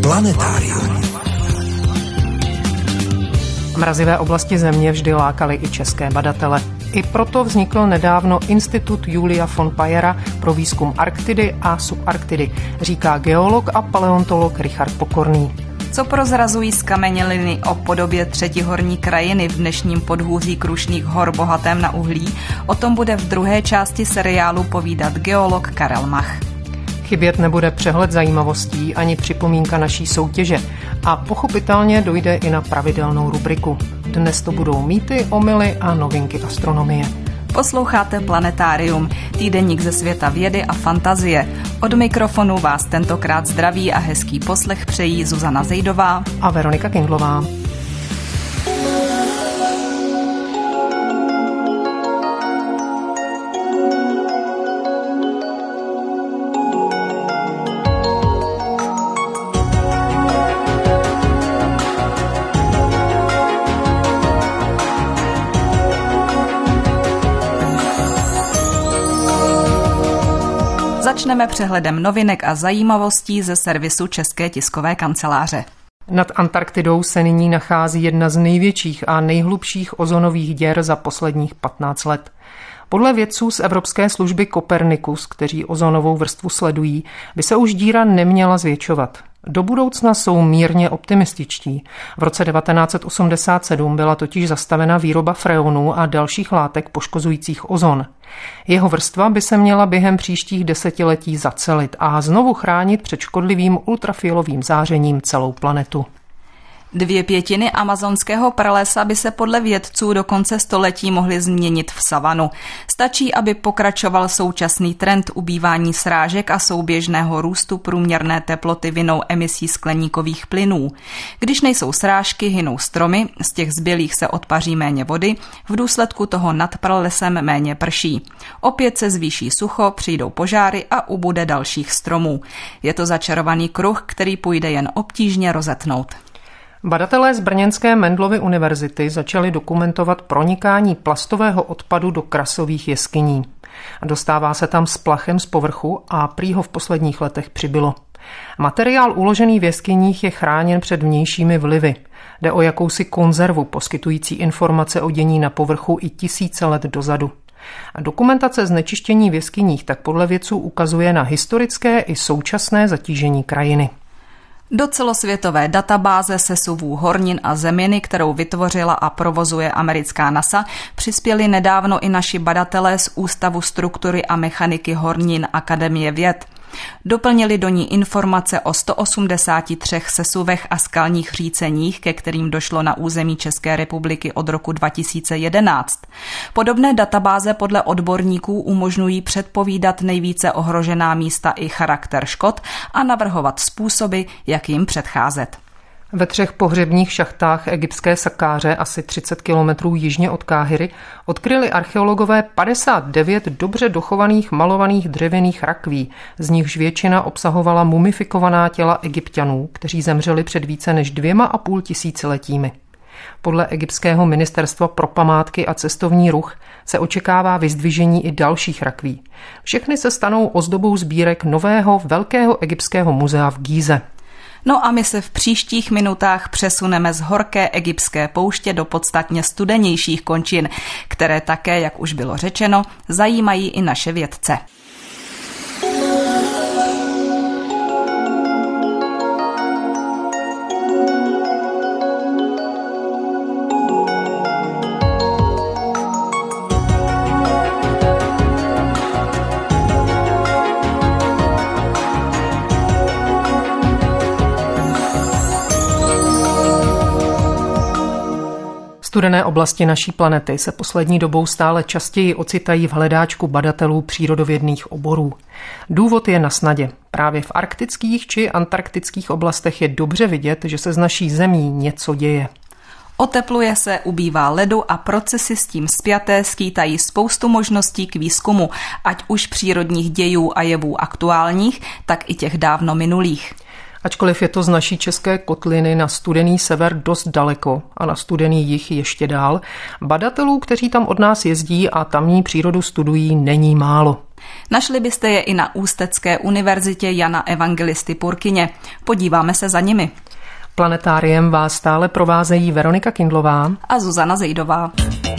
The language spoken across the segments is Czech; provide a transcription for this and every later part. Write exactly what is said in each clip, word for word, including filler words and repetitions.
Planetárium. Mrazivé oblasti Země vždy lákaly i české badatele. I proto vznikl nedávno Institut Julia von Payera pro výzkum Arktidy a subarktidy, říká geolog a paleontolog Richard Pokorný. Co prozrazují zkameněliny o podobě třetihorní krajiny v dnešním podhůří Krušných hor bohatém na uhlí, o tom bude v druhé části seriálu povídat geolog Karel Mach. Chybět nebude přehled zajímavostí ani připomínka naší soutěže a pochopitelně dojde i na pravidelnou rubriku. Dnes to budou mýty, omyly a novinky astronomie. Posloucháte Planetárium, týdeník ze světa vědy a fantazie. Od mikrofonu vás tentokrát zdraví a hezký poslech přejí Zuzana Zejdová a Veronika Kindlová. Začneme přehledem novinek a zajímavostí ze servisu České tiskové kanceláře. Nad Antarktidou se nyní nachází jedna z největších a nejhlubších ozonových děr za posledních patnáct let. Podle vědců z Evropské služby Copernicus, kteří ozonovou vrstvu sledují, by se už díra neměla zvětšovat. Do budoucna jsou mírně optimističtí. V roce devatenáct set osmdesát sedm byla totiž zastavena výroba freonů a dalších látek poškozujících ozon. Jeho vrstva by se měla během příštích desetiletí zacelit a znovu chránit před škodlivým ultrafialovým zářením celou planetu. Dvě pětiny amazonského pralesa by se podle vědců do konce století mohly změnit v savanu. Stačí, aby pokračoval současný trend ubývání srážek a souběžného růstu průměrné teploty vinou emisí skleníkových plynů. Když nejsou srážky, hynou stromy, z těch zbylých se odpaří méně vody, v důsledku toho nad pralesem méně prší. Opět se zvýší sucho, přijdou požáry a ubude dalších stromů. Je to začarovaný kruh, který půjde jen obtížně rozetnout. Badatelé z brněnské Mendelovy univerzity začali dokumentovat pronikání plastového odpadu do krasových jeskyní. Dostává se tam s plachem z povrchu a prý ho v posledních letech přibylo. Materiál uložený v jeskyních je chráněn před vnějšími vlivy. Jde o jakousi konzervu poskytující informace o dění na povrchu i tisíce let dozadu. A dokumentace znečištění v jeskyních tak podle vědců ukazuje na historické i současné zatížení krajiny. Do celosvětové databáze sesuvů hornin a zeminy, kterou vytvořila a provozuje americká NASA, přispěli nedávno i naši badatelé z Ústavu struktury a mechaniky hornin Akademie věd. Doplnili do ní informace o sto osmdesáti třech sesuvech a skalních říceních, ke kterým došlo na území České republiky od roku dva tisíce jedenáct. Podobné databáze podle odborníků umožňují předpovídat nejvíce ohrožená místa i charakter škod a navrhovat způsoby, jak jim předcházet. Ve třech pohřebních šachtách egyptské Sakáře, asi třicet kilometrů jižně od Káhiry, odkryli archeologové padesát devět dobře dochovaných malovaných dřevěných rakví, z nichž většina obsahovala mumifikovaná těla Egypťanů, kteří zemřeli před více než dvěma a půl tisíciletími. Podle egyptského ministerstva pro památky a cestovní ruch se očekává vyzdvižení i dalších rakví. Všechny se stanou ozdobou sbírek nového velkého egyptského muzea v Gíze. No a my se v příštích minutách přesuneme z horké egyptské pouště do podstatně studenějších končin, které také, jak už bylo řečeno, zajímají i naše vědce. Studené oblasti naší planety se poslední dobou stále častěji ocitají v hledáčku badatelů přírodovědných oborů. Důvod je na snadě. Právě v arktických či antarktických oblastech je dobře vidět, že se z naší zemí něco děje. Otepluje se, ubývá ledu a procesy s tím spjaté skýtají spoustu možností k výzkumu, ať už přírodních dějů a jevů aktuálních, tak i těch dávno minulých. Ačkoliv je to z naší české kotliny na studený sever dost daleko a na studený jih ještě dál, badatelů, kteří tam od nás jezdí a tamní přírodu studují, není málo. Našli byste je i na Ústecké univerzitě Jana Evangelisty Purkyně. Podíváme se za nimi. Planetáriem vás stále provázejí Veronika Kindlová a Zuzana Zejdová.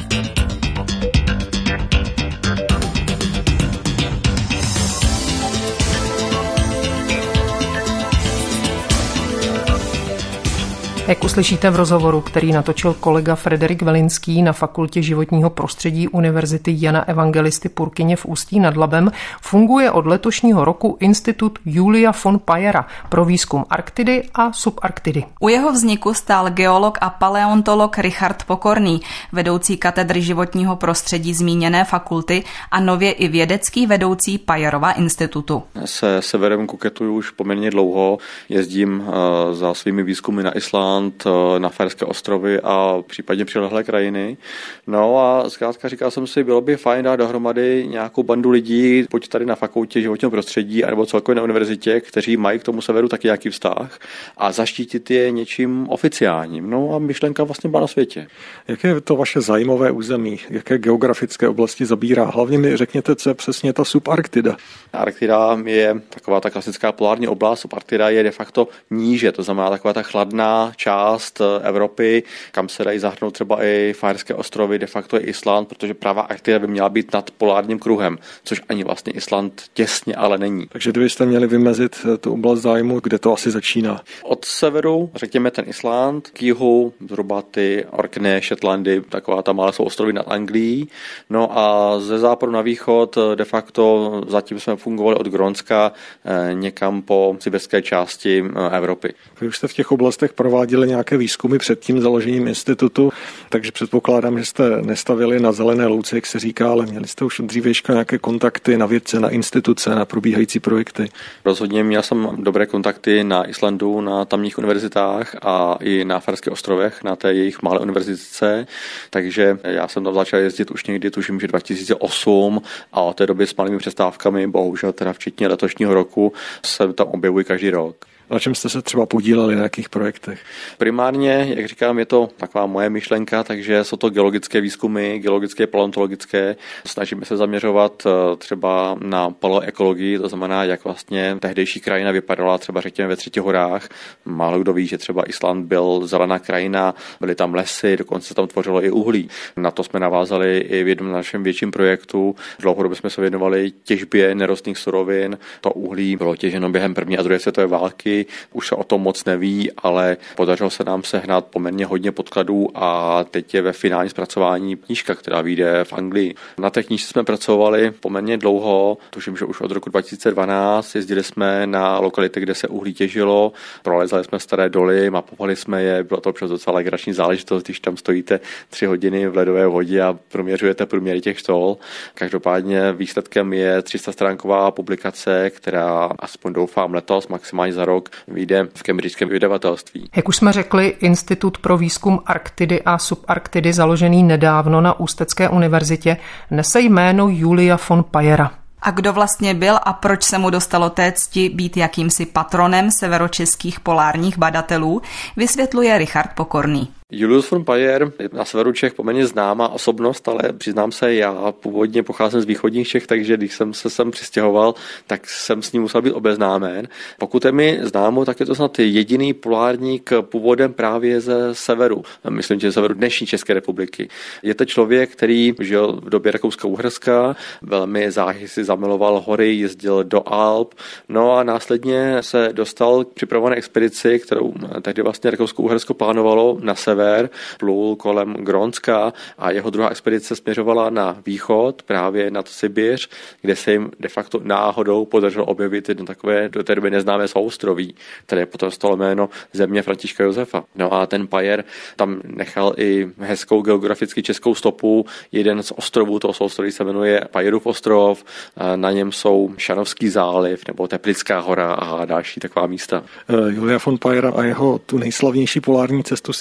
Jak uslyšíte v rozhovoru, který natočil kolega Frederik Velinský na Fakultě životního prostředí Univerzity Jana Evangelisty Purkyně v Ústí nad Labem, funguje od letošního roku Institut Julia von Payera pro výzkum Arktidy a subarktidy. U jeho vzniku stál geolog a paleontolog Richard Pokorný, vedoucí katedry životního prostředí zmíněné fakulty a nově i vědecký vedoucí Payerova institutu. Se severem koketuju už poměrně dlouho, jezdím za svými výzkumy na Islанд, na Faerské ostrovy a případně přilehlé krajiny. No a zkrátka říkal jsem si, bylo by fajn dát dohromady nějakou bandu lidí, buď tady na fakultě životního prostředí, anebo celkově na univerzitě, kteří mají k tomu severu taky nějaký vztah a zaštítit je něčím oficiálním. No a myšlenka vlastně byla na světě. Jaké je to vaše zájmové území? Jaké geografické oblasti zabírá? Hlavně mi řekněte, co je přesně ta subarktida. Arktida je taková ta klasická polární oblast, subarktida je de facto níže, to znamená taková ta chladná část Evropy, kam se dají zahrnout třeba i Faerské ostrovy, de facto je Island, protože pravá Arktida by měla být nad polárním kruhem, což ani vlastně Island těsně ale není. Takže kdybyste měli vymezit tu oblast zájmu, kde to asi začíná? Od severu, řekněme ten Island, k jihu zhruba ty Orkney, Shetlandy, taková ta malá jsou ostrovy nad Anglií. No a ze západu na východ de facto zatím jsme fungovali od Grónska někam po sibirské části Evropy. Vy už jste v těch oblastech prováděli nějaké výzkumy před tím založením institutu, takže předpokládám, že jste nestavili na zelené louce, jak se říká, ale měli jste už od dřívějška nějaké kontakty na vědce, na instituce, na probíhající projekty. Rozhodně měl jsem dobré kontakty na Islandu, na tamních univerzitách a i na Faerských ostrovech, na té jejich malé univerzitce, takže já jsem tam začal jezdit už někdy, tuším, že dva tisíce osm a od té doby s malými přestávkami, bohužel teda včetně letošního roku, se tam objevují každý rok. Na čem jste se třeba podíleli, na jakých projektech? Primárně, jak říkám, je to taková moje myšlenka, takže jsou to geologické výzkumy, geologické, paleontologické. Snažíme se zaměřovat třeba na paleoekologii, to znamená, jak vlastně tehdejší krajina vypadala třeba řekněme ve Třetích horách. Málo kdo ví, že třeba Island byl zelená krajina, byly tam lesy, dokonce tam tvořilo i uhlí. Na to jsme navázali i v jednom našem větším projektu. Dlouhodobě jsme se věnovali těžbě nerostných surovin. To uhlí bylo těženo během první a druhé světové války. Už se o tom moc neví, ale podařilo se nám sehnat poměrně hodně podkladů a teď je ve finální zpracování knížka, která vyjde v Anglii. Na té knížce jsme pracovali poměrně dlouho, tuším, že už od roku dva tisíce dvanáct. Jezdili jsme na lokality, kde se uhlí těžilo, prolezali jsme staré doly, mapovali jsme je, bylo to občas docela legrační záležitost, když tam stojíte tři hodiny v ledové vodě a proměřujete průměry těch štol. Každopádně výsledkem je tři sta stránková publikace, která aspoň doufám letos, maximálně za rok, vyjde v cambridgeském vydavatelství. Jak už jsme řekli, Institut pro výzkum Arktidy a subarktidy, založený nedávno na Ústecké univerzitě, nese jméno Julia von Payera. A kdo vlastně byl a proč se mu dostalo té cti být jakýmsi patronem severočeských polárních badatelů, vysvětluje Richard Pokorný. Julius von Payer je na severu Čech poměrně známá osobnost, ale přiznám se, já původně pocházím z východních Čech, takže když jsem se sem přistěhoval, tak jsem s ním musel být obeznámen. Pokud je mi známo, tak je to snad jediný polárník původem právě ze severu. Myslím, že ze severu dnešní České republiky. Je to člověk, který žil v době Rakouska-Uherska, velmi záhy si zamiloval hory, jezdil do Alp, no a následně se dostal k připravované expedici, kterou tehdy vlastně Rakousko-Uhersko plánovalo na sever. Plul kolem Grónska a jeho druhá expedice směřovala na východ, právě nad Sibiř, kde se jim de facto náhodou podařilo objevit jedno takové do té doby neznámé souostroví, které potom stalo jméno země Františka Josefa. No a ten Payer tam nechal i hezkou geograficky českou stopu. Jeden z ostrovů toho souostroví se jmenuje Payerův ostrov, na něm jsou Šanovský záliv nebo Teplická hora a další taková místa. Julia von Payer a jeho tu nejslavnější polární cestu si Ústečané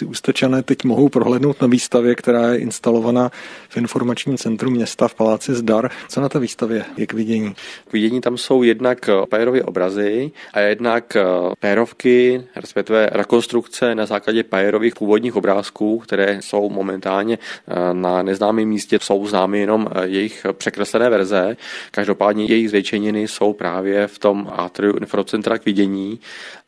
občané teď mohou prohlédnout na výstavě, která je instalovaná v informačním centru města v Paláci Zdar. Co na té výstavě je k vidění? K vidění tam jsou jednak Payerovy obrazy a jednak Payerovky, respektive rekonstrukce na základě Payerových původních obrázků, které jsou momentálně na neznámém místě, jsou známy jenom jejich překreslené verze. Každopádně jejich zvětšeniny jsou právě v tom atriu Infocentra k vidění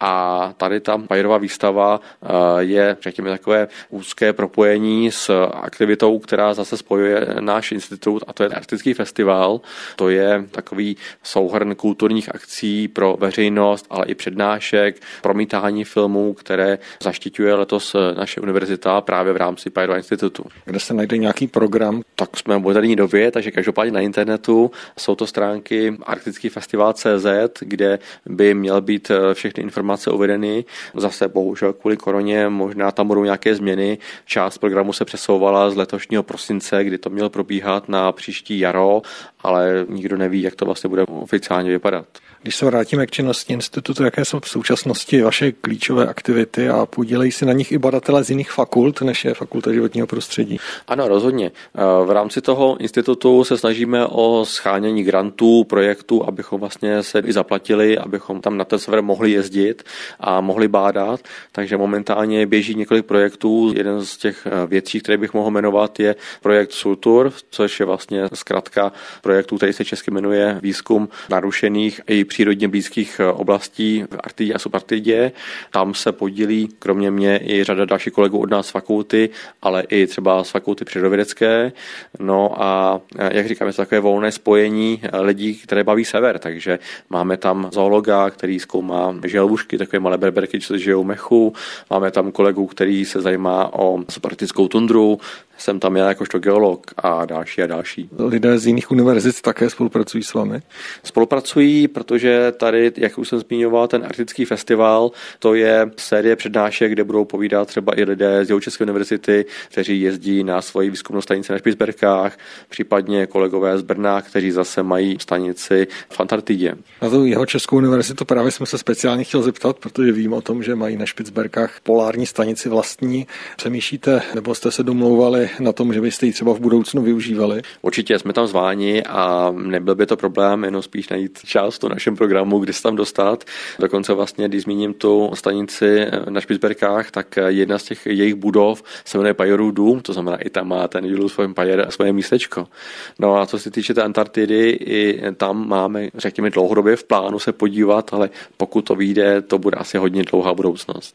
a tady ta Payerova výstava je, řekněme, takové úzké propojení s aktivitou, která zase spojuje náš institut, a to je Arktický festival. To je takový souhrn kulturních akcí pro veřejnost, ale i přednášek, promítání filmů, které zaštiťuje letos naše univerzita právě v rámci Payerova institutu. Kde se najde nějaký program? Tak jsme v moderní době, takže každopádně na internetu jsou to stránky arktický festival tečka cé zet, kde by měl být všechny informace uvedeny. Zase bohužel kvůli koroně možná tam budou nějaké změny. Část programu se přesouvala z letošního prosince, kdy to mělo probíhat, na příští jaro, ale nikdo neví, jak to vlastně bude oficiálně vypadat. Když se vrátíme k činnosti institutu, jaké jsou v současnosti vaše klíčové aktivity a podílejí se na nich i badatelé z jiných fakult, než je Fakulta životního prostředí? Ano, rozhodně. V rámci toho institutu se snažíme o shánění grantů, projektů, abychom vlastně se i zaplatili, abychom tam na ten sever mohli jezdit a mohli bádat. Takže momentálně běží několik projektů. Jeden z těch věcí, které bych mohl jmenovat, je projekt Sultur, což je vlastně zkratka projektu, který se česky jmenuje Výzkum narušených i přírodně blízkých oblastí v Arktidě a subarktidě. Tam se podílí kromě mě i řada dalších kolegů od nás z fakulty, ale i třeba z fakulty přírodovědecké. No a jak říkám, je to takové volné spojení lidí, které baví sever, takže máme tam zoologa, který zkoumá želvušky, takové malé berberky, co žijou v mechu. Máme tam kolegu, který se zajímá o subarktickou tundru. Jsem tam já jakožto geolog a další a další. Lidé z jiných univerzit také spolupracují s vámi? Spolupracují, protože tady, jak už jsem zmiňoval, ten Arktický festival, to je série přednášek, kde budou povídat třeba i lidé z Jihočeské univerzity, kteří jezdí na svoji výzkumnou stanici na Špicberkách, případně kolegové z Brna, kteří zase mají stanici v Antarktidě. Na tu Jihočeskou univerzitu právě jsme se speciálně chtěl zeptat, protože vím o tom, že mají na Špicberkách polární stanici vlastní. Přemýšlíte, nebo jste se domlouvali na tom, že byste ji třeba v budoucnu využívali? Určitě jsme tam zváni a nebyl by to problém, jenom spíš najít část v našem programu, kde se tam dostat. Dokonce vlastně, když zmíním tu stanici na Špicberkách, tak jedna z těch jejich budov se jmenuje Payerův dům, to znamená i tam má ten Julius von Payer svoje místečko. No a co se týče té Antarktidy, i tam máme, řekněme, dlouhodobě v plánu se podívat, ale pokud to vyjde, to bude asi hodně dlouhá budoucnost.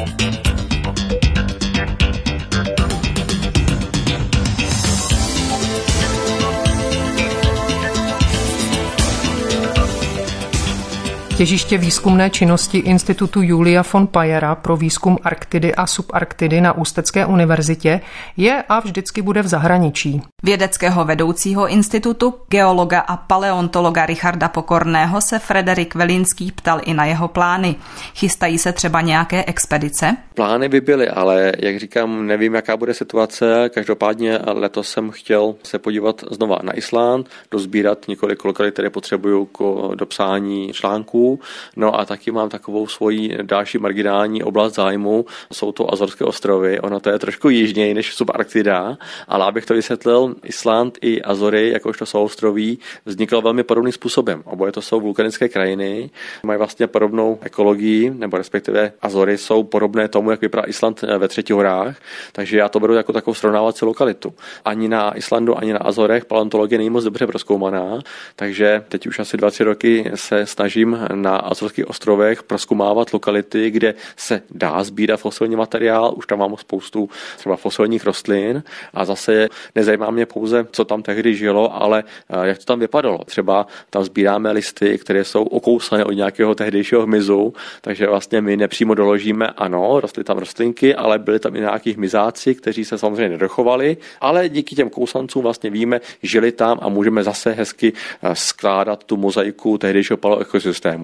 Těžiště výzkumné činnosti Institutu Julia von Payera pro výzkum Arktidy a subarktidy na Ústecké univerzitě je a vždycky bude v zahraničí. Vědeckého vedoucího institutu, geologa a paleontologa Richarda Pokorného se Frederik Velinský ptal i na jeho plány. Chystají se třeba nějaké expedice? Plány by byly, ale jak říkám, nevím, jaká bude situace. Každopádně letos jsem chtěl se podívat znova na Island, dozbírat několik lokalit, které potřebuju k dopsání článků. No a taky mám takovou svoji další marginální oblast zájmu, jsou to Azorské ostrovy, ono to je trošku jižněji než subarktida, ale abych to vysvětlil, Island i Azory, jakožto souostroví, vzniklo velmi podobným způsobem. Oboje to jsou vulkanické krajiny, mají vlastně podobnou ekologii, nebo respektive Azory jsou podobné tomu, jak vypadá Island ve Třetihorách, takže já to beru jako takovou srovnávací lokalitu. Ani na Islandu, ani na Azorech paleontologie není moc dobře prozkoumaná, takže teď už asi dva, tři roky se snažím na Azorských ostrovech prozkoumávat lokality, kde se dá sbírat fosilní materiál, už tam mám spoustu třeba fosilních rostlin a zase nezajímá mě pouze, co tam tehdy žilo, ale jak to tam vypadalo. Třeba tam sbíráme listy, které jsou okousané od nějakého tehdejšího hmyzu, takže vlastně my nepřímo doložíme, ano, rostly tam rostlinky, ale byly tam i nějaký hmyzáci, kteří se samozřejmě nedochovali, ale díky těm kousancům vlastně víme, žili tam a můžeme zase hezky skládat tu mozaiku tehdejšího paleoekosystému.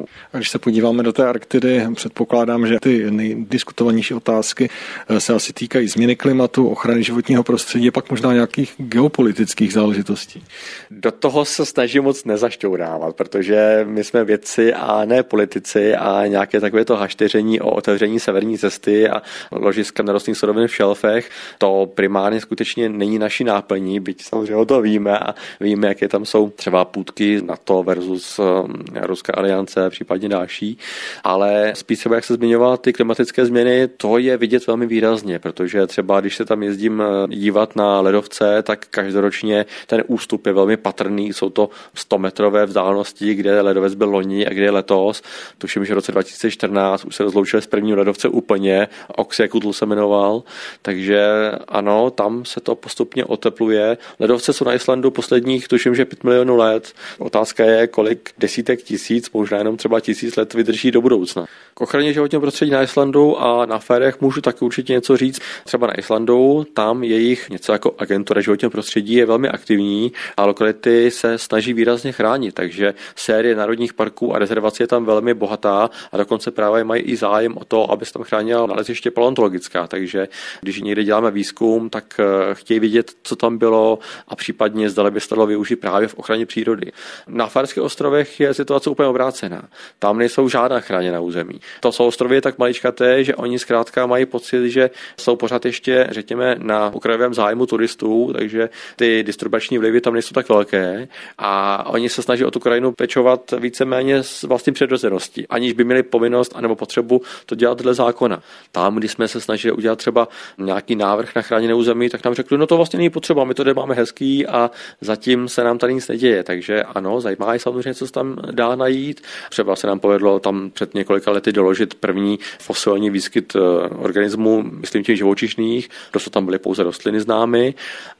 systému. A když se podíváme do té Arktidy, předpokládám, že ty nejdiskutovanější otázky se asi týkají změny klimatu, ochrany životního prostředí a pak možná nějakých geopolitických záležitostí. Do toho se snažím moc nezašťourávat, protože my jsme vědci a ne politici a nějaké takové to hašteření o otevření severní cesty a ložiska nerostných surovin v šelfech, to primárně skutečně není naší náplní, byť samozřejmě o to víme a víme, jaké tam jsou třeba půtky NATO versus Ruská aliance, případně další, ale spíš třeba, jak se zmiňoval, ty klimatické změny, to je vidět velmi výrazně, protože třeba, když se tam jezdím dívat na ledovce, tak každoročně ten ústup je velmi patrný, jsou to sto metrové vzdálenosti, kde ledovec byl loni a kde je letos. Tuším, že v roce dva tisíce čtrnáct už se rozloučili s prvním ledovce úplně, Oxyakutl se jmenoval, takže ano, tam se to postupně otepluje. Ledovce jsou na Islandu posledních, tuším, že pět milionů let. Otázka je, kolik desítek tisíc, možná jenom třeba tisíc let vydrží do budoucna. K ochraně životního prostředí na Islandu a na Férech můžu taky určitě něco říct. Třeba na Islandu, tam jejich něco jako agentura životního prostředí je velmi aktivní a lokality se snaží výrazně chránit, takže série národních parků a rezervací je tam velmi bohatá a dokonce právě mají i zájem o to, aby se tam chránila naleziště paleontologická, takže když někde děláme výzkum, tak chtějí vidět, co tam bylo a případně zdali by se dalo využít právě v ochraně přírody. Na Férských ostrovech je situace úplně obrácená. Tam nejsou žádná chráněná území. To jsou ostrovy tak maličkaté, že oni zkrátka mají pocit, že jsou pořád ještě, řekněme, na okrajovém zájmu turistů, takže ty disturbační vlivy tam nejsou tak velké a oni se snaží o tu krajinu pečovat víceméně s vlastní přirozeností, aniž by měli povinnost anebo potřebu to dělat dle zákona. Tam, když jsme se snažili udělat třeba nějaký návrh na chráněné území, tak nám řekli, no to vlastně není potřeba, my to tady máme hezký a zatím se nám tady nic neděje. Takže ano, zajímá je samozřejmě, co se tam dá najít. Třeba se nám povedlo tam před několika lety doložit první fosilní výskyt organismů, myslím tím živočišných, dosud tam byly pouze rostliny známy,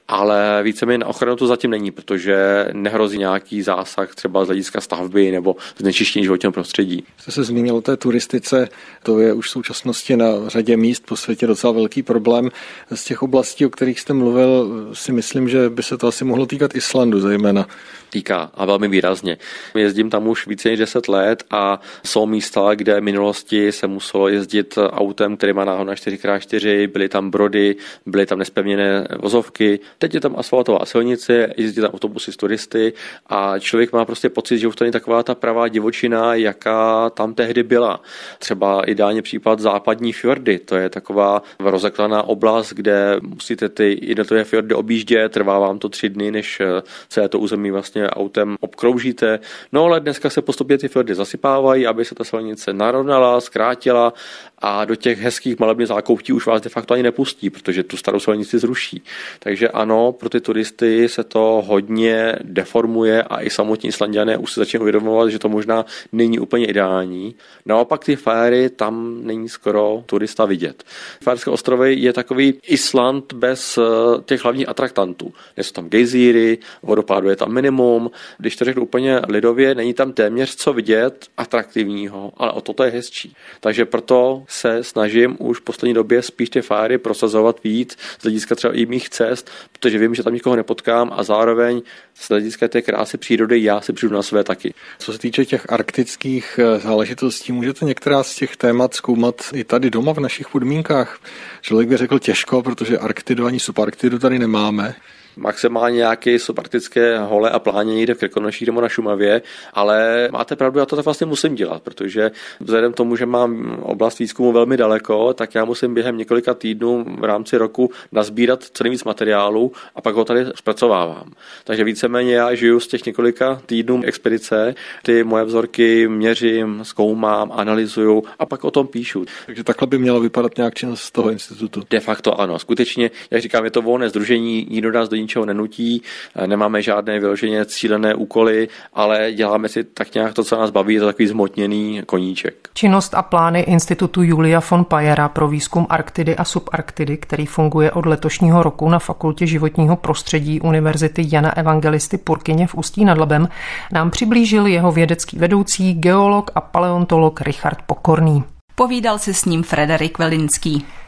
ale víceméně na ochranu to zatím není, protože nehrozí nějaký zásah třeba z hlediska stavby nebo znečištění životního prostředí. Jste se zmínil o té turistice, to je už v současnosti na řadě míst po světě docela velký problém. Z těch oblastí, o kterých jste mluvil, si myslím, že by se to asi mohlo týkat Islandu zejména. Týká a velmi výrazně. Jezdím tam už více než deset let a jsou místa, kde v minulosti se muselo jezdit autem, který má náhon na čtyři krát čtyři, byly tam brody, byly tam nespevněné vozovky. Teď je tam asfaltová silnice, jezdí tam autobusy s turisty a člověk má prostě pocit, že už to není taková ta pravá divočina, jaká tam tehdy byla. Třeba ideálně případ západní fjordy, to je taková rozeklaná oblast, kde musíte ty jednotlivé fjordy objíždět, trvá vám to tři dny, než celé to území vlastně autem obkroužíte. No ale dneska se postupně ty fjordy zasypávají, aby se ta silnice narovnala, zkrátila a do těch hezkých malebných zákoutí už vás de facto ani nepustí, protože tu starou silnici zruší. Takže ano, pro ty turisty se to hodně deformuje a i samotní Islanďané už se začínají uvědomovat, že to možná není úplně ideální. Naopak ty Féry, tam není skoro turista vidět. Férské ostrovy je takový Island bez těch hlavních atraktantů. Jsou tam gejzíry, vodopádu je tam minimum. Když to řeknu úplně lidově, není tam téměř co vidět atraktivního, ale o to je hezčí. Takže proto se snažím už v poslední době spíš ty Féry prosazovat víc z hlediska třeba i mých cest, protože vím, že tam nikoho nepotkám a zároveň z hlediska té krásy přírody já si přijdu na své taky. Co se týče těch arktických záležitostí, můžete některá z těch témat zkoumat i tady doma v našich podmínkách? Člověk by řekl těžko, protože Arktidu ani subarktidu tady nemáme. Maximálně nějaké subarktické hole a pláně někde v Krkonoších nebo na Šumavě, ale máte pravdu, já to tak vlastně musím dělat, protože vzhledem k tomu, že mám oblast výzkumu velmi daleko, tak já musím během několika týdnů v rámci roku nazbírat co nejvíc materiálu a pak ho tady zpracovávám. Takže víceméně já žiju z těch několika týdnů expedice, ty moje vzorky měřím, zkoumám, analyzuju a pak o tom píšu. Takže takhle by mělo vypadat nějak činnost z toho institutu. De facto ano, skutečně, jak říkám, je to volné sdružení, nikdo nás do ničeho nenutí, nemáme žádné vyloženě cílené úkoly, ale děláme si tak nějak to, co nás baví, je to takový zmotněný koníček. Činnost a plány Institutu Julia von Payera pro výzkum Arktidy a subarktidy, který funguje od letošního roku na Fakultě životního prostředí Univerzity Jana Evangelisty Purkyně v Ústí nad Labem, nám přiblížil jeho vědecký vedoucí, geolog a paleontolog Richard Pokorný. Povídal si s ním Frederik Velinský.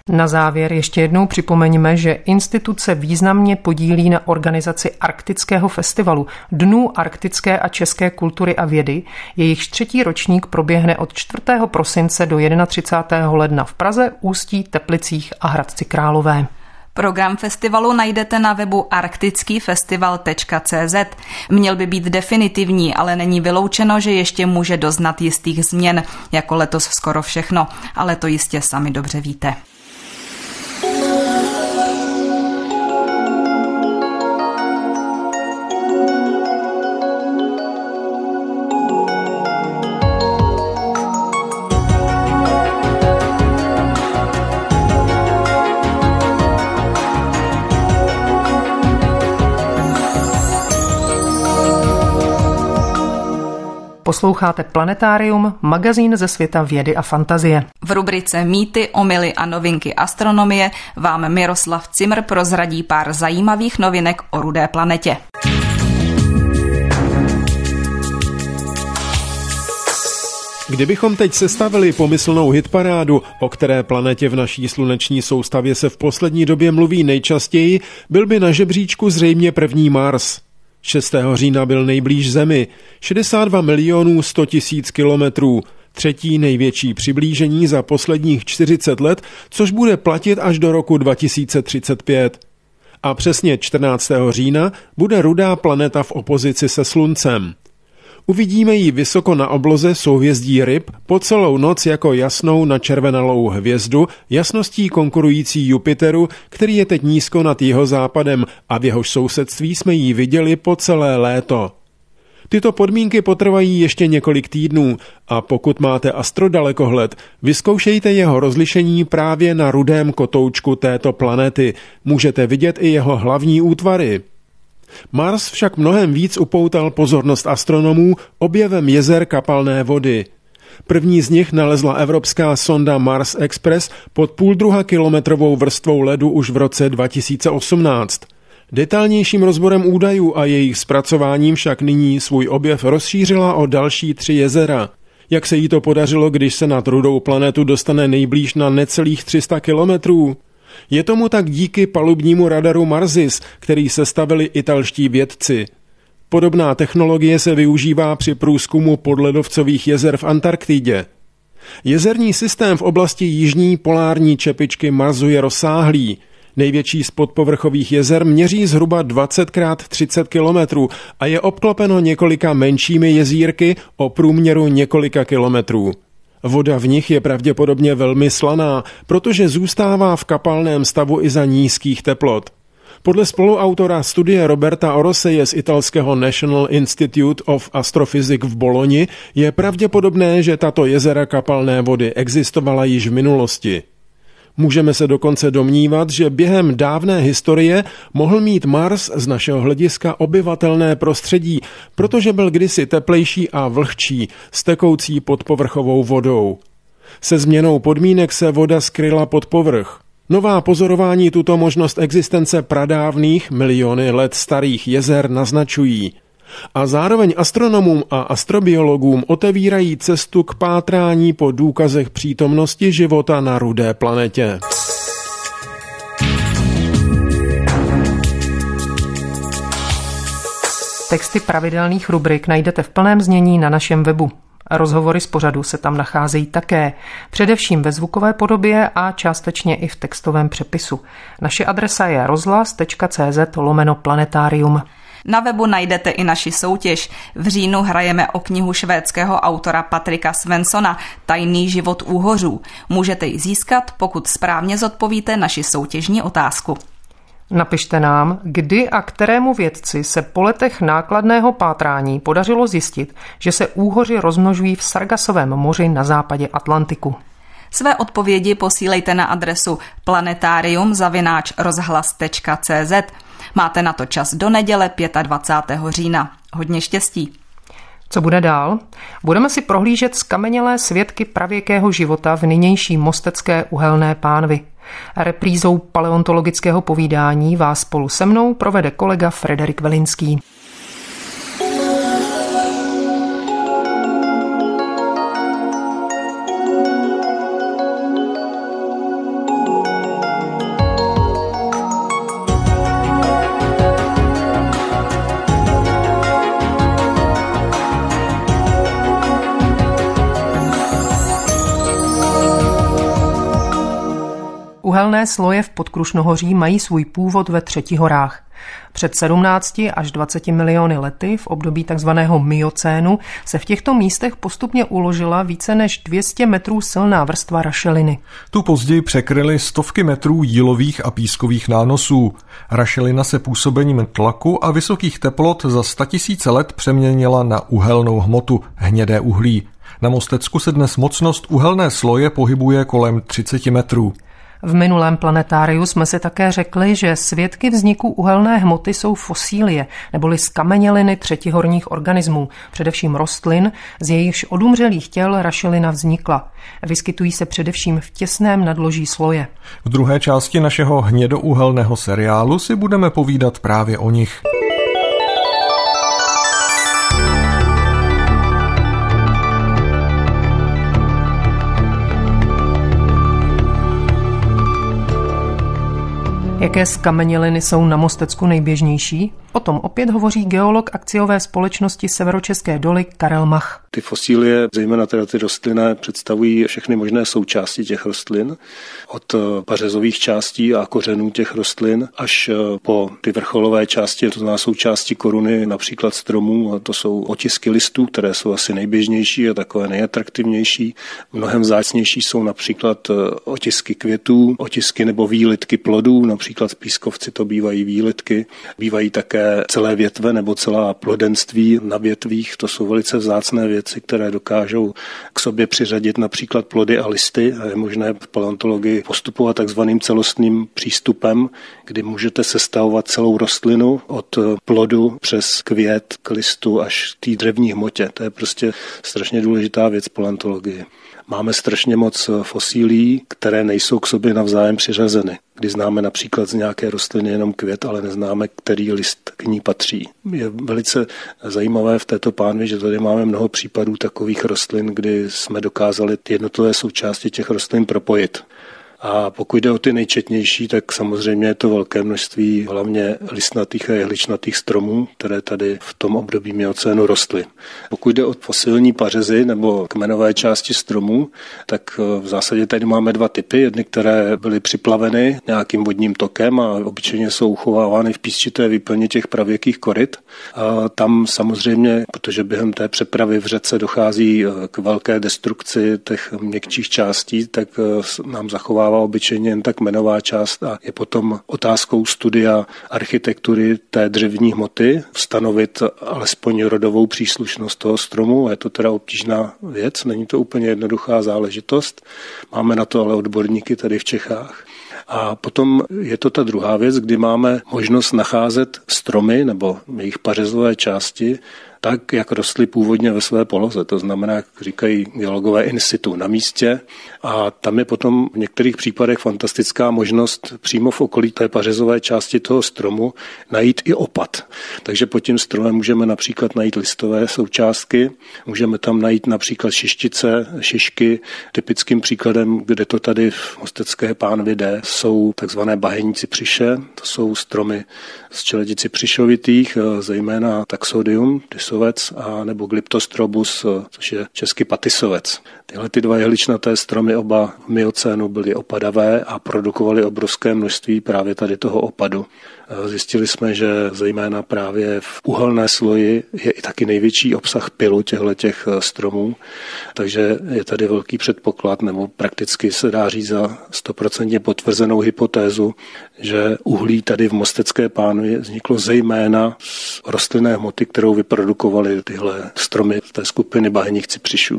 Na závěr ještě jednou připomeňme, že institut se významně podílí na organizaci Arktického festivalu, Dnů arktické a české kultury a vědy. Jejichž třetí ročník proběhne od čtvrtého prosince do třicátého prvního ledna v Praze, Ústí, Teplicích a Hradci Králové. Program festivalu najdete na webu arktický festival tečka cé zet. Měl by být definitivní, ale není vyloučeno, že ještě může doznat jistých změn, jako letos skoro všechno, ale to jistě sami dobře víte. Posloucháte Planetárium, magazín ze světa vědy a fantazie. V rubrice Mýty, omyly a novinky astronomie vám Miroslav Cimr prozradí pár zajímavých novinek o rudé planetě. Kdybychom teď sestavili pomyslnou hitparádu, o které planetě v naší sluneční soustavě se v poslední době mluví nejčastěji, byl by na žebříčku zřejmě první Mars. šestého října byl nejblíž Zemi, šedesát dva milionů sto tisíc kilometrů, třetí největší přiblížení za posledních čtyřicet let, což bude platit až do roku dva tisíce třicet pět. A přesně čtrnáctého října bude rudá planeta v opozici se Sluncem. Uvidíme ji vysoko na obloze souhvězdí Ryb po celou noc jako jasnou načervenalou hvězdu, jasností konkurující Jupiteru, který je teď nízko nad jihozápadem a v jehož sousedství jsme ji viděli po celé léto. Tyto podmínky potrvají ještě několik týdnů a pokud máte astrodalekohled, vyzkoušejte jeho rozlišení právě na rudém kotoučku této planety. Můžete vidět i jeho hlavní útvary. Mars však mnohem víc upoutal pozornost astronomů objevem jezer kapalné vody. První z nich nalezla evropská sonda Mars Express pod půldruha kilometrovou vrstvou ledu už v roce dva tisíce osmnáct. Detailnějším rozborem údajů a jejich zpracováním však nyní svůj objev rozšířila o další tři jezera. Jak se jí to podařilo, když se nad rudou planetu dostane nejblíž na necelých tři sta kilometrů? Je tomu tak díky palubnímu radaru Marsis, který sestavili italští vědci. Podobná technologie se využívá při průzkumu podledovcových jezer v Antarktidě. Jezerní systém v oblasti jižní polární čepičky Marsu je rozsáhlý. Největší z podpovrchových jezer měří zhruba dvacet krát třicet kilometrů a je obklopeno několika menšími jezírky o průměru několika kilometrů. Voda v nich je pravděpodobně velmi slaná, protože zůstává v kapalném stavu i za nízkých teplot. Podle spoluautora studie Roberta Oroseje z italského National Institute of Astrophysics v Boloni je pravděpodobné, že tato jezera kapalné vody existovala již v minulosti. Můžeme se dokonce domnívat, že během dávné historie mohl mít Mars z našeho hlediska obyvatelné prostředí, protože byl kdysi teplejší a vlhčí, stekoucí pod povrchovou vodou. Se změnou podmínek se voda skryla pod povrch. Nová pozorování tuto možnost existence pradávných, miliony let starých jezer naznačují. A zároveň astronomům a astrobiologům otevírají cestu k pátrání po důkazech přítomnosti života na rudé planetě. Texty pravidelných rubrik najdete v plném znění na našem webu. Rozhovory z pořadu se tam nacházejí také, především ve zvukové podobě a částečně i v textovém přepisu. Naše adresa je rozhlas tečka cé zet lomeno planetarium. Na webu najdete i naši soutěž. V říjnu hrajeme o knihu švédského autora Patrika Svenssona Tajný život úhořů. Můžete ji získat, pokud správně zodpovíte naši soutěžní otázku. Napište nám, kdy a kterému vědci se po letech nákladného pátrání podařilo zjistit, že se úhoři rozmnožují v Sargasovém moři na západě Atlantiku. Své odpovědi posílejte na adresu planetarium zavináč rozhlas tečka cé zet. Máte na to čas do neděle dvacátého pátého října. Hodně štěstí. Co bude dál? Budeme si prohlížet skamenělé svědky pravěkého života v nynější mostecké uhelné pánvi. Reprízou paleontologického povídání vás spolu se mnou provede kolega Frederik Velinský. Uhelné sloje v Podkrušnohoří mají svůj původ ve Třetihorách. Před sedmnácti až dvaceti miliony lety v období takzvaného miocénu se v těchto místech postupně uložila více než dvě stě metrů silná vrstva rašeliny. Tu později překryly stovky metrů jílových a pískových nánosů. Rašelina se působením tlaku a vysokých teplot za statisíce let přeměnila na uhelnou hmotu, hnědé uhlí. Na Mostecku se dnes mocnost uhelné sloje pohybuje kolem třicet metrů. V minulém planetáriu jsme si také řekli, že svědky vzniku uhelné hmoty jsou fosílie, neboli skameněliny třetihorních organismů, především rostlin, z jejichž odumřelých těl rašelina vznikla. Vyskytují se především v těsném nadloží sloje. V druhé části našeho hnědouhelného seriálu si budeme povídat právě o nich. Jaké skameněliny jsou na Mostecku nejběžnější? O tom opět hovoří geolog akciové společnosti Severočeské doly Karel Mach. Ty fosílie, zejména teda ty rostlinné, představují všechny možné součásti těch rostlin, od pařezových částí a kořenů těch rostlin až po ty vrcholové části, to znamená součásti koruny, například stromů, a to jsou otisky listů, které jsou asi nejběžnější a takové nejatraktivnější. Mnohem vzácnější jsou například otisky květů, otisky nebo výlitky plodů, například v pískovci to bývají výlitky, bývají také celé větve nebo celá plodenství na větvích, to jsou velice vzácné věci, které dokážou k sobě přiřadit například plody a listy. A je možné v paleontologii postupovat takzvaným celostným přístupem, kdy můžete sestavovat celou rostlinu od plodu přes květ k listu až k té dřevní hmotě. To je prostě strašně důležitá věc paleontologie. Máme strašně moc fosílií, které nejsou k sobě navzájem přiřazeny. Kdy známe například z nějaké rostliny jenom květ, ale neznáme, který list k ní patří. Je velice zajímavé v této pánvi, že tady máme mnoho případů takových rostlin, kdy jsme dokázali jednotlivé součásti těch rostlin propojit. A pokud jde o ty nejčetnější, tak samozřejmě je to velké množství hlavně listnatých a jehličnatých stromů, které tady v tom období miocénu rostly. Pokud jde o fosilní pařezy nebo kmenové části stromů, tak v zásadě tady máme dva typy. Jedny, které byly připlaveny nějakým vodním tokem a obyčejně jsou uchovávány v písčité výplně těch pravěkých koryt. A tam samozřejmě, protože během té přepravy v řece dochází k velké destrukci těch měkčích částí, tak nám zachovává obyčejně jen ta kmenová část a je potom otázkou studia architektury té dřevní hmoty stanovit alespoň rodovou příslušnost toho stromu. Je to teda obtížná věc, není to úplně jednoduchá záležitost. Máme na to ale odborníky tady v Čechách. A potom je to ta druhá věc, kdy máme možnost nacházet stromy nebo jejich pařezové části tak, jak rostly původně ve své poloze. To znamená, jak říkají geologové, in situ, na místě. A tam je potom v některých případech fantastická možnost přímo v okolí té pařezové části toho stromu najít i opat. Takže pod tím stromem můžeme například najít listové součástky, můžeme tam najít například šištice, šišky. Typickým příkladem, kde to tady v Mostecké pánvi jde, jsou takzvané bahenní cypřiše. To jsou stromy z čeledi cypřišovitých, zejména taxodium, tysovec, a nebo glyptostrobus, což je český patysovec. Tyhle ty dva jehličnaté stromy oba v miocénu byly opadavé a produkovaly obrovské množství právě tady toho opadu. Zjistili jsme, že zejména právě v uhelné sloji je i taky největší obsah pylu těchto stromů, takže je tady velký předpoklad, nebo prakticky se dá říct za stoprocentně potvrzenou hypotézu, že uhlí tady v Mostecké pánvi vzniklo zejména z rostlinné hmoty, kterou vyprodukovaly tyhle stromy z té skupiny bahenních cypřišů.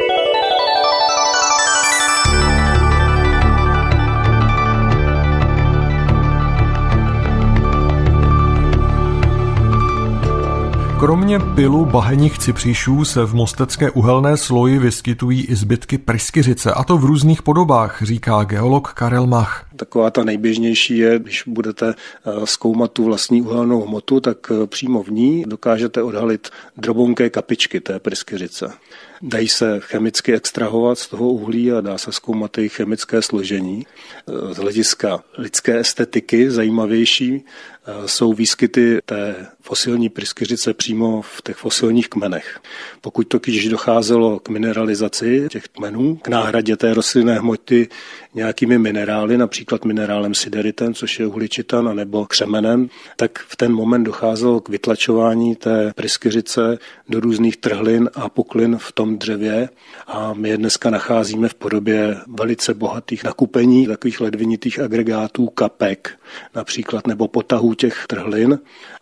Kromě pylu bahenních cypříšů se v mostecké uhelné sloji vyskytují i zbytky pryskyřice, a to v různých podobách, říká geolog Karel Mach. Taková ta nejběžnější je, když budete zkoumat tu vlastní uhelnou hmotu, tak přímo v ní dokážete odhalit drobonké kapičky té pryskyřice. Dají se chemicky extrahovat z toho uhlí a dá se zkoumat jejich chemické složení. Z hlediska lidské estetiky zajímavější jsou výskyty té fosilní pryskyřice přímo v těch fosilních kmenech. Pokud totiž docházelo k mineralizaci těch kmenů, k náhradě té rostlinné hmoty nějakými minerály, například minerálem sideritem, což je uhličitan, nebo křemenem, tak v ten moment docházelo k vytlačování té pryskyřice do různých trhlin a puklin v tom dřevě a my je dneska nacházíme v podobě velice bohatých nakupení takových ledvinitých agregátů, kapek například, nebo potahů těch trhlin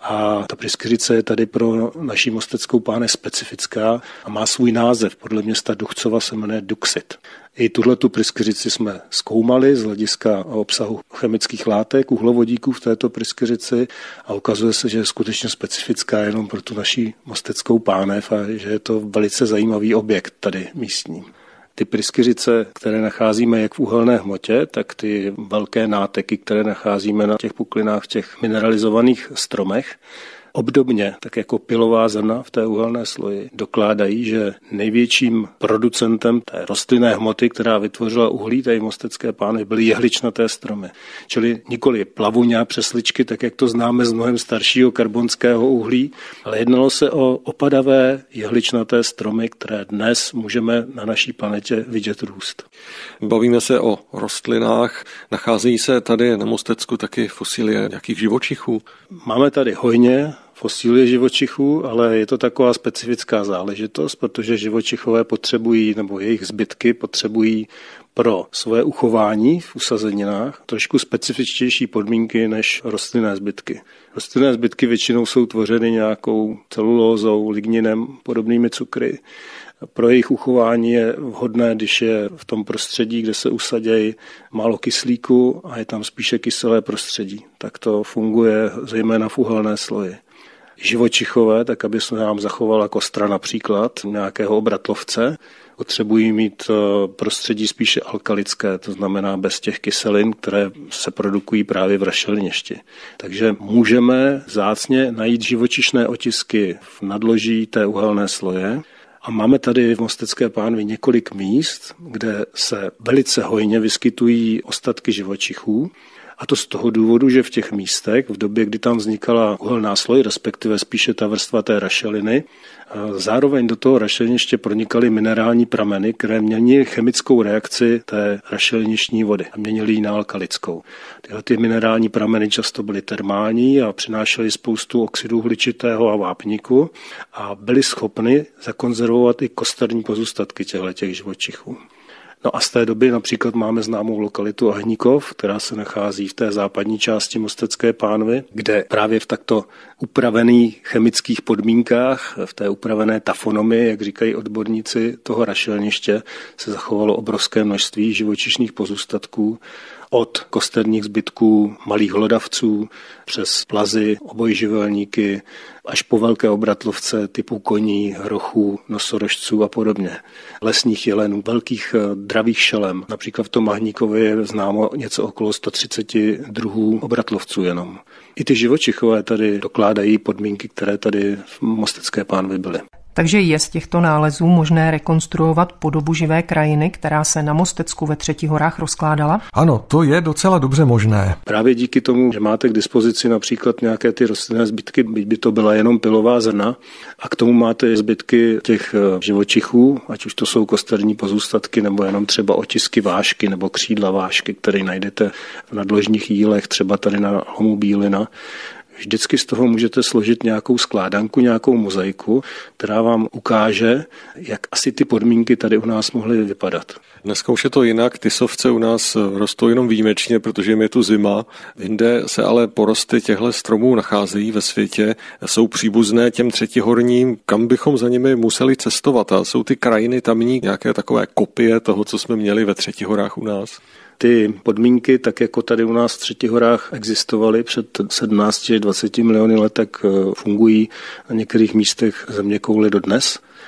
a ta pryskyřice je tady pro naši Mosteckou pánev specifická a má svůj název. Podle města Duchcova se jmenuje Duxit. I tuhletu pryskyřici jsme zkoumali z hlediska obsahu chemických látek, uhlovodíků v této pryskyřici a ukazuje se, že je skutečně specifická jenom pro tu naši Mosteckou pánev a že je to velice zajímavý objekt tady místní. Ty pryskyřice, které nacházíme jak v uhelné hmotě, tak ty velké náteky, které nacházíme na těch puklinách v těch mineralizovaných stromech, obdobně, tak jako pilová zrna v té uhelné sloji, dokládají, že největším producentem té rostlinné hmoty, která vytvořila uhlí té Mostecké pánev, byly jehličnaté stromy. Čili nikoli plavuně a přesličky, tak jak to známe z mnohem staršího karbonského uhlí, ale jednalo se o opadavé jehličnaté stromy, které dnes můžeme na naší planetě vidět růst. Bavíme se o rostlinách. Nacházejí se tady na Mostecku taky fosilie nějakých živočichů? Máme tady hojně fosílie živočichů, ale je to taková specifická záležitost, protože živočichové potřebují, nebo jejich zbytky potřebují pro svoje uchování v usazeninách trošku specifičtější podmínky než rostlinné zbytky. Rostlinné zbytky většinou jsou tvořeny nějakou celulózou, ligninem, podobnými cukry. Pro jejich uchování je vhodné, když je v tom prostředí, kde se usadějí, málo kyslíku a je tam spíše kyselé prostředí. Tak to funguje zejména v uhelné sloji. Živočichové, tak aby se nám zachovala kostra například nějakého obratlovce, potřebují mít prostředí spíše alkalické, to znamená bez těch kyselin, které se produkují právě v rašeliništi. Takže můžeme vzácně najít živočišné otisky v nadloží té uhelné sloje. A máme tady v Mostecké pánvi několik míst, kde se velice hojně vyskytují ostatky živočichů. A to z toho důvodu, že v těch místech, v době, kdy tam vznikala uhelná sloj, respektive spíše ta vrstva té rašeliny, zároveň do toho rašeliniště pronikaly minerální prameny, které měnily chemickou reakci té rašeliništní vody a měnily ji na alkalickou. Tyhle ty minerální prameny často byly termální a přinášely spoustu oxidu uhličitého a vápníku a byly schopny zakonzervovat i kosterní pozůstatky těchto živočichů. No a z té doby například máme známou lokalitu Ahníkov, která se nachází v té západní části Mostecké pánvy, kde právě v takto upravených chemických podmínkách, v té upravené tafonomii, jak říkají odborníci toho rašelniště, se zachovalo obrovské množství živočišných pozůstatků, od kosterních zbytků malých hlodavců přes plazy, obojživelníky, až po velké obratlovce typu koní, hrochů, nosorožců a podobně. Lesních jelenů, velkých dravých šelem. Například v tom Ahníkově je známo něco okolo sto třicet druhů obratlovců jenom. I ty živočichové tady dokládají podmínky, které tady v Mostecké pánvi byly. Takže je z těchto nálezů možné rekonstruovat podobu živé krajiny, která se na Mostecku ve Třetích horách rozkládala? Ano, to je docela dobře možné. Právě díky tomu, že máte k dispozici například nějaké ty rostlinné zbytky, byť by to byla jenom pilová zrna, a k tomu máte zbytky těch živočichů, ať už to jsou kosterní pozůstatky, nebo jenom třeba otisky vášky nebo křídla vášky, které najdete v nadložních jílech, třeba tady na lomu Bílina. Vždycky z toho můžete složit nějakou skládanku, nějakou mozaiku, která vám ukáže, jak asi ty podmínky tady u nás mohly vypadat. Dneska už je to jinak, tysovce u nás rostou jenom výjimečně, protože je tu zima. Jinde se ale porosty těchto stromů nacházejí ve světě, jsou příbuzné těm třetihorním, kam bychom za nimi museli cestovat. A jsou ty krajiny tamní nějaké takové kopie toho, co jsme měli ve Třetích horách u nás? Ty podmínky, tak jako tady u nás v Třetích horách existovaly před sedmnácti dvaceti miliony let, tak fungují na některých místech zeměkoule dodnes.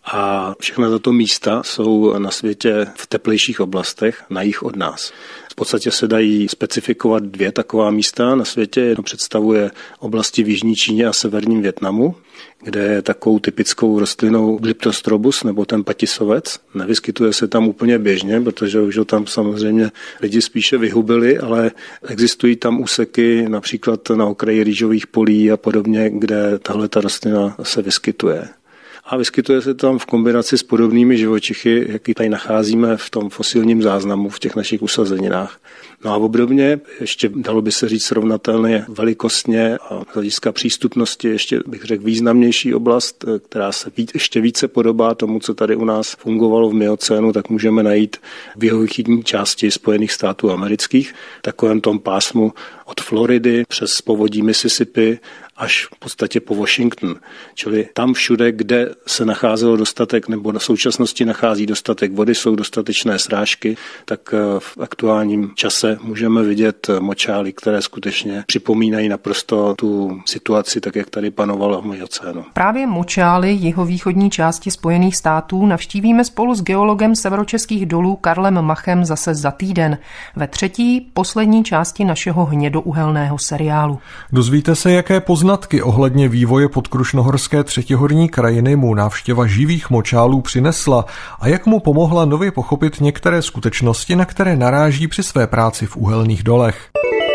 A všechna tato místa jsou na světě v teplejších oblastech, na jih od nás. V podstatě se dají specifikovat dvě taková místa na světě. Jedno představuje oblasti v jižní Číně a severním Vietnamu, kde je takovou typickou rostlinou Glyptostrobus nebo ten patisovec. Nevyskytuje se tam úplně běžně, protože už ho tam samozřejmě lidi spíše vyhubili, ale existují tam úseky například na okraji rýžových polí a podobně, kde tahle ta rostlina se vyskytuje. A vyskytuje se tam v kombinaci s podobnými živočichy, jaký tady nacházíme v tom fosilním záznamu v těch našich usazeninách. No a obdobně, ještě dalo by se říct srovnatelně velikostně a z hlediska přístupnosti, ještě bych řekl významnější oblast, která se víc, ještě více podobá tomu, co tady u nás fungovalo v miocénu, tak můžeme najít v jihovýchodní části Spojených států amerických, takovém tom pásmu od Floridy přes povodí Mississippi až v podstatě po Washington. Čili tam všude, kde se nacházelo dostatek, nebo na současnosti nachází dostatek vody, jsou dostatečné srážky, tak v aktuálním čase můžeme vidět močály, které skutečně připomínají naprosto tu situaci, tak jak tady panovala v miocénu. Právě močály jihovýchodní části Spojených států navštívíme spolu s geologem severočeských dolů Karlem Machem zase za týden ve třetí, poslední části našeho hnědouhelného seriálu. Dozvíte se, jaké poznatky ohledně vývoje podkrušnohorské třetihorní krajiny mu návštěva živých močálů přinesla a jak mu pomohla nově pochopit některé skutečnosti, na které naráží při své práci v uhelných dolech.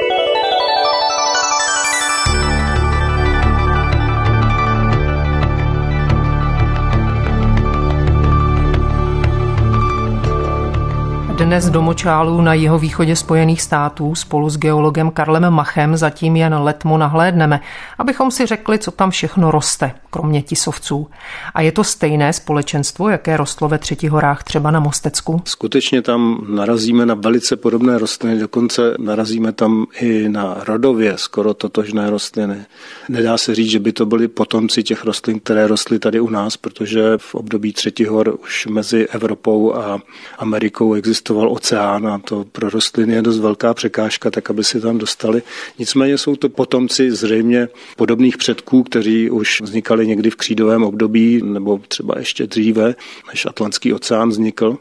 Dnes do močálů na jihovýchodě Spojených států spolu s geologem Karlem Machem zatím jen letmo nahlédneme, abychom si řekli, co tam všechno roste, kromě tisovců. A je to stejné společenstvo, jaké rostlo ve Třetihorách třeba na Mostecku? Skutečně tam narazíme na velice podobné rostliny, dokonce narazíme tam i na rodově skoro totožné rostliny. Nedá se říct, že by to byly potomci těch rostlin, které rostly tady u nás, protože v období Třetihor už mezi Evropou a Amerikou existoval oceán a to pro rostliny je dost velká překážka, tak aby si tam dostali. Nicméně jsou to potomci zřejmě podobných předků, kteří už vznikali někdy v křídovém období nebo třeba ještě dříve, než Atlantský oceán vznikl.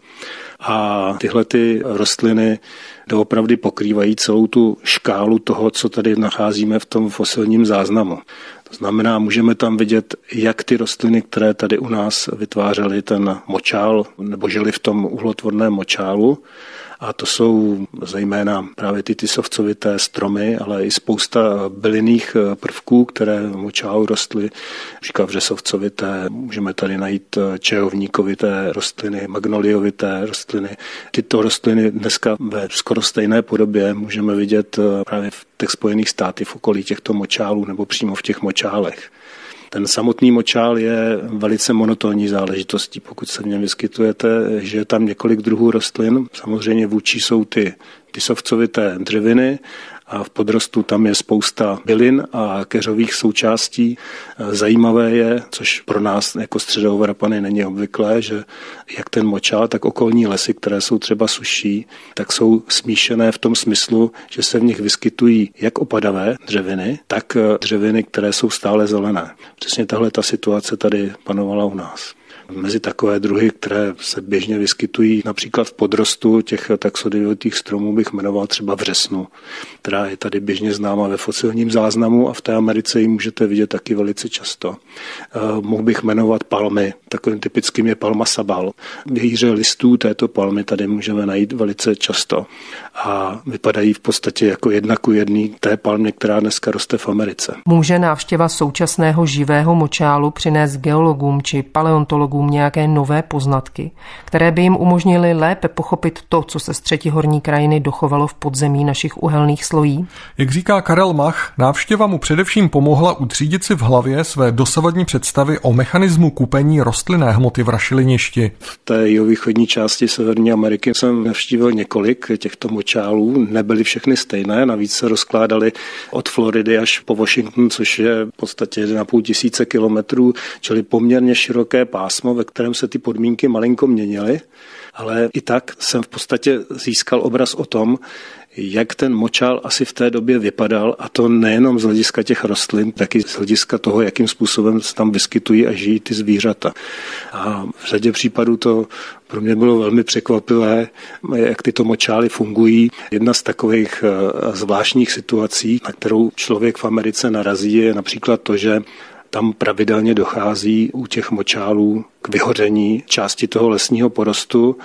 A tyhle ty rostliny doopravdy pokrývají celou tu škálu toho, co tady nacházíme v tom fosilním záznamu. To znamená, můžeme tam vidět, jak ty rostliny, které tady u nás vytvářely ten močál, nebo žili v tom uhlotvorném močálu, a to jsou zejména právě ty tisovcovité stromy, ale i spousta bylinných prvků, které v močálu rostly, například vřesovcovité, můžeme tady najít čajovníkovité rostliny, magnoliovité rostliny. Tyto rostliny dneska ve skoro stejné podobě můžeme vidět právě v těch Spojených státech v okolí těchto močálů nebo přímo v těch močálech. Ten samotný močál je velice monotónní záležitostí. Pokud se v něm vyskytujete, že je tam několik druhů rostlin, samozřejmě vůči jsou ty tisovcovité dřeviny a v podrostu tam je spousta bylin a keřových součástí. Zajímavé je, což pro nás jako středoevropany není obvyklé, že jak ten močál, tak okolní lesy, které jsou třeba suší, tak jsou smíšené v tom smyslu, že se v nich vyskytují jak opadavé dřeviny, tak dřeviny, které jsou stále zelené. Přesně tahle ta situace tady panovala u nás. Mezi takové druhy, které se běžně vyskytují například v podrostu těch taxodiovitých stromů, bych jmenoval třeba vřesnu, která je tady běžně známa ve fosilním záznamu a v té Americe ji můžete vidět taky velice často. Mohl bych jmenovat palmy, takovým typickým je palma sabal. Vějíře listů této palmy tady můžeme najít velice často a vypadají v podstatě jako jedna ku jedný té palmě, která dneska roste v Americe. Může návštěva současného živého močálu přinést geologům či paleontologům nějaké nové poznatky, které by jim umožnily lépe pochopit to, co se z třetihorní krajiny dochovalo v podzemí našich uhelných slojí? Jak říká Karel Mach, návštěva mu především pomohla utřídit si v hlavě své dosavadní představy o mechanismu kupení rostlinné hmoty v rašeliništi. V té jihovýchodní části Severní Ameriky jsem navštívil několik těchto močálů, nebyly všechny stejné, navíc se rozkládaly od Floridy až po Washington, což je v podstatě jedna a půl tisíce kilometrů, čili poměrně široké pásmo, ve kterém se ty podmínky malinko měnily, ale i tak jsem v podstatě získal obraz o tom, jak ten močál asi v té době vypadal, a to nejenom z hlediska těch rostlin, taky z hlediska toho, jakým způsobem se tam vyskytují a žijí ty zvířata. A v řadě případů to pro mě bylo velmi překvapivé, jak tyto močály fungují. Jedna z takových zvláštních situací, na kterou člověk v Americe narazí, je například to, že tam pravidelně dochází u těch močálů k vyhoření části toho lesního porostu,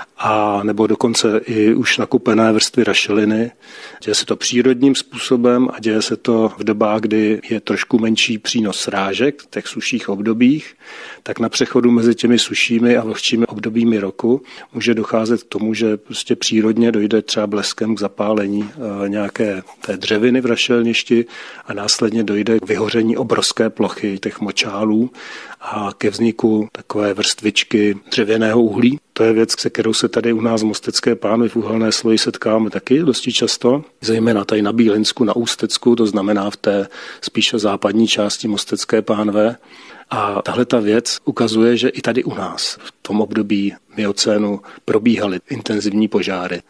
a nebo dokonce i už nakupené vrstvy rašeliny. Děje se to přírodním způsobem a děje se to v dobách, kdy je trošku menší přínos srážek v těch suších obdobích, tak na přechodu mezi těmi sušími a vlhčími obdobími roku může docházet k tomu, že prostě přírodně dojde třeba bleskem k zapálení nějaké té dřeviny v rašelništi a následně dojde k vyhoření obrovské plochy těch močálů a ke vzniku takové vrstvičky dřevěného uhlí. To je věc, se kterou se tady u nás v Mostecké pánvi v Uhelné Sloji setkáme taky dosti často, zejména tady na Bílinsku, na Ústecku, to znamená v té spíše západní části Mostecké pánve. A tahle ta věc ukazuje, že i tady u nás v tom období miocénu probíhaly intenzivní požáry.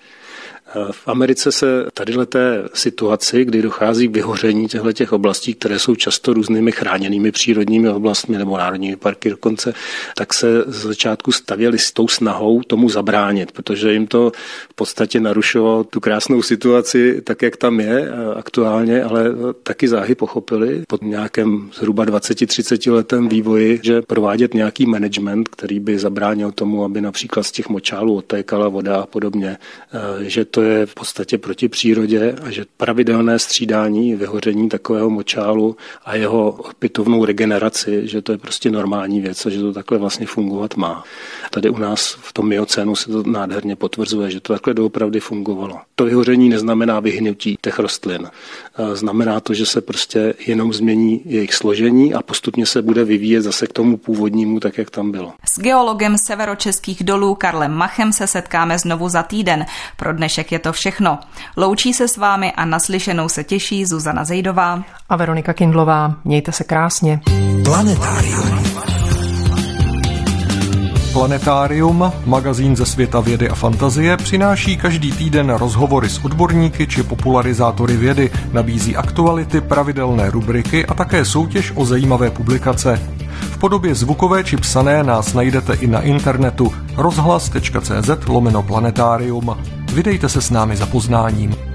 V Americe se tadyhleté situaci, kdy dochází k vyhoření těchto oblastí, které jsou často různými chráněnými přírodními oblastmi nebo národními parky dokonce, tak se z začátku stavěli s tou snahou tomu zabránit, protože jim to v podstatě narušovalo tu krásnou situaci, tak jak tam je aktuálně, ale taky záhy pochopili po nějakém zhruba dvacet třicet letém vývoji, že provádět nějaký management, který by zabránil tomu, aby například z těch močálů odtékala voda a podobně, že to je v podstatě proti přírodě a že pravidelné střídání vyhoření takového močálu a jeho opětovnou regeneraci, že to je prostě normální věc a že to takhle vlastně fungovat má. Tady u nás v tom miocénu se to nádherně potvrzuje, že to takhle doopravdy fungovalo. To vyhoření neznamená vyhnutí těch rostlin. Znamená to, že se prostě jenom změní jejich složení a postupně se bude vyvíjet zase k tomu původnímu, tak jak tam bylo. S geologem severočeských dolů Karlem Machem se setkáme znovu za týden. Pro dnešek je to všechno. Loučí se s vámi a naslyšenou se těší Zuzana Zejdová a Veronika Kindlová. Mějte se krásně. Planetárium. Planetárium, magazín ze světa vědy a fantazie, přináší každý týden rozhovory s odborníky či popularizátory vědy, nabízí aktuality, pravidelné rubriky a také soutěž o zajímavé publikace. V podobě zvukové či psané nás najdete i na internetu rozhlas tečka cé zet lomeno planetárium. Vydejte se s námi za poznáním.